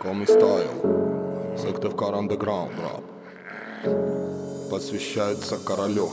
Коми Стайл, Сыктывкар Underground рап. Посвящается королю.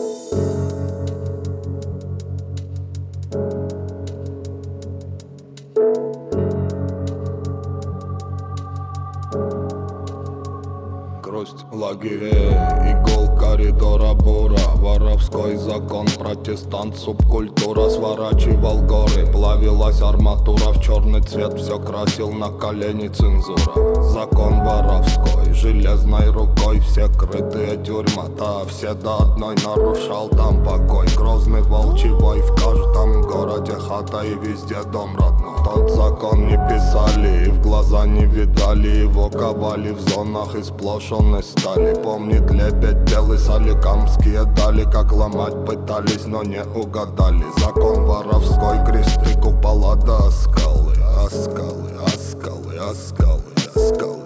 Грусть лагерей, игол коридора бура, воровской закон, протестант, субкультура. Сворачивал горы, плавилась арматура, в черный цвет все красил на колени цензура. Закон воровской, железной рукой все крытые тюрьма, да все до одной нарушал там покой. Грозный волчий вой, в каждом городе хата и везде дом родной. Тот закон не писали и в глаза не видали, его ковали в зонах из сплошенной стали. Помнит лепет белый соликамские дали, как ломать пытались, но не угадали. Закон воровской, кресты, купола до скалы, оскалы, оскалы, оскалы, оскалы.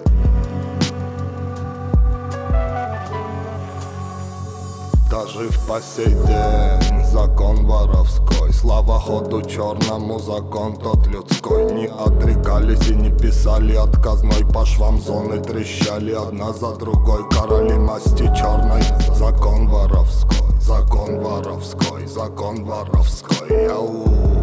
Дожив по сей день закон воровской, слава ходу черному, закон тот людской. Не отрекались и не писали отказной, по швам зоны трещали одна за другой. Короли масти черной, закон воровской, закон воровской, закон воровской. Яу.